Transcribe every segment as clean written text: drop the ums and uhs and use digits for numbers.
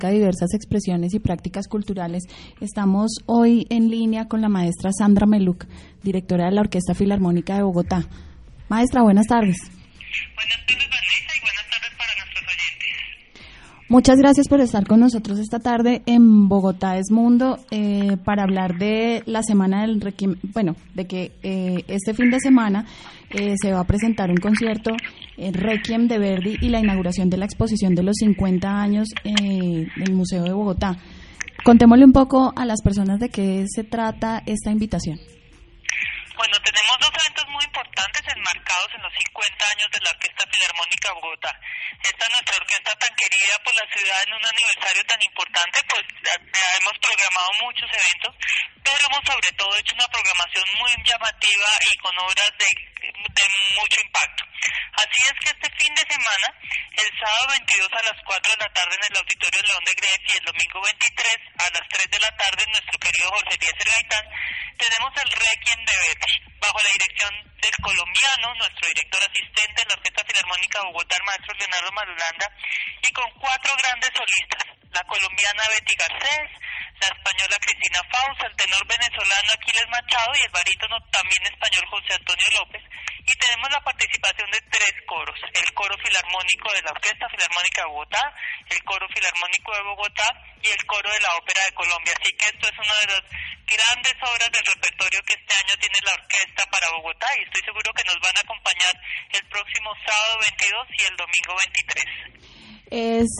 significa diversas expresiones y prácticas culturales. Estamos hoy en línea con la maestra Sandra Meluc, directora de la Orquesta Filarmónica de Bogotá. Maestra, buenas tardes. Buenas tardes, Vanessa, y buenas tardes para nuestros oyentes. Muchas gracias por estar con nosotros esta tarde en Bogotá es Mundo para hablar de la semana del Requiem, de que este fin de semana se va a presentar un concierto Requiem de Verdi y la inauguración de la exposición de los 50 años del Museo de Bogotá. Contémosle un poco a las personas de qué se trata esta invitación. Bueno, tenemos dos eventos muy importantes enmarcados en los 50 años de la Orquesta Filarmónica de Bogotá. Esta nuestra orquesta tan querida por la ciudad en un aniversario tan importante, pues hemos programado muchos eventos, pero hemos sobre todo hecho una programación muy llamativa y con obras de mucho impacto. Así es que este fin de semana, el sábado 22 a las 4 de la tarde en el Auditorio León de Greiff y el domingo 23 a las 3 de la tarde en nuestro querido Jorge Eliezer Gaitán, tenemos el Requiem de Verdi, bajo la dirección del colombiano, nuestro director asistente de la Orquesta Filarmónica de Bogotá, el maestro Leonardo Marulanda, y con 4 grandes solistas, la colombiana Betty Garcés, la española Cristina Faust, el tenor venezolano Aquiles Machado y el barítono también español José Antonio López, y tenemos la participación de 3 coros, el coro filarmónico de la Orquesta Filarmónica de Bogotá, el coro filarmónico de Bogotá y el coro de la Ópera de Colombia, así que esto es una de las grandes obras del repertorio que este año tiene la orquesta para Bogotá y estoy seguro que nos van a acompañar el próximo sábado 22 y el domingo 23. ¿Es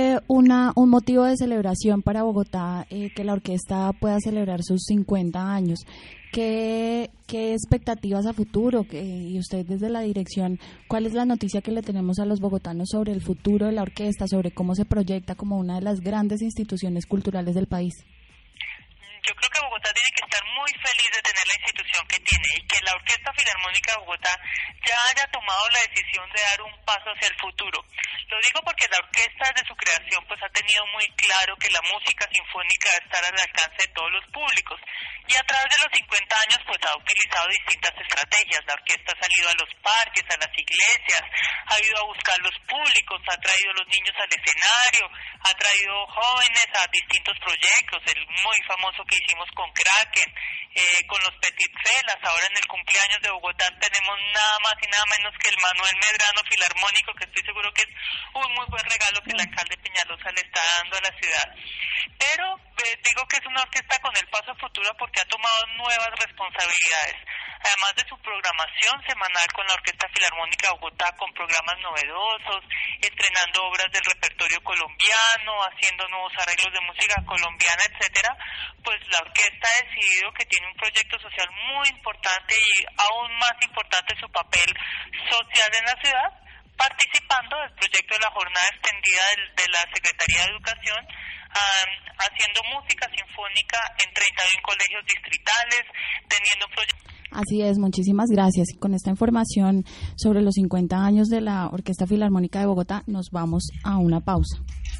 un motivo de celebración para Bogotá que la orquesta pueda celebrar sus 50 años? ¿Qué expectativas a futuro? Y usted desde la dirección, ¿cuál es la noticia que le tenemos a los bogotanos sobre el futuro de la orquesta, sobre cómo se proyecta como una de las grandes instituciones culturales del país? Yo creo que Bogotá tiene que estar muy feliz de tener la institución que tiene y que la Orquesta Filarmónica de Bogotá ya haya tomado la decisión de dar un paso hacia el futuro. Lo digo porque la orquesta desde su creación pues ha tenido muy claro que la música sinfónica debe estar al alcance de todos los públicos y a través de los 50 años pues ha utilizado distintas estrategias. La orquesta ha salido a los parques, a las iglesias, ha ido a buscar los públicos, ha traído a los niños al escenario, ha traído jóvenes a distintos proyectos, el muy famoso que hicimos con Kraken, con los Petit Felas. Ahora en el cumpleaños de Bogotá tenemos nada más y nada menos que el Manuel Medrano Filarmónico, que estoy seguro que es un muy buen regalo que el alcalde Peñalosa le está dando a la ciudad. Pero digo que es una orquesta con el paso a futuro porque ha tomado nuevas responsabilidades. Además de su programación semanal con la Orquesta Filarmónica de Bogotá, con programas novedosos, estrenando obras del repertorio colombiano, haciendo nuevos arreglos de música colombiana, etcétera, pues la orquesta ha decidido que tiene un proyecto social muy importante y aún más importante su papel social en la ciudad, participando del proyecto de la jornada extendida de la Secretaría de Educación, haciendo música sinfónica en 31 colegios distritales, teniendo proyectos. Así es, muchísimas gracias. Con esta información sobre los 50 años de la Orquesta Filarmónica de Bogotá nos vamos a una pausa.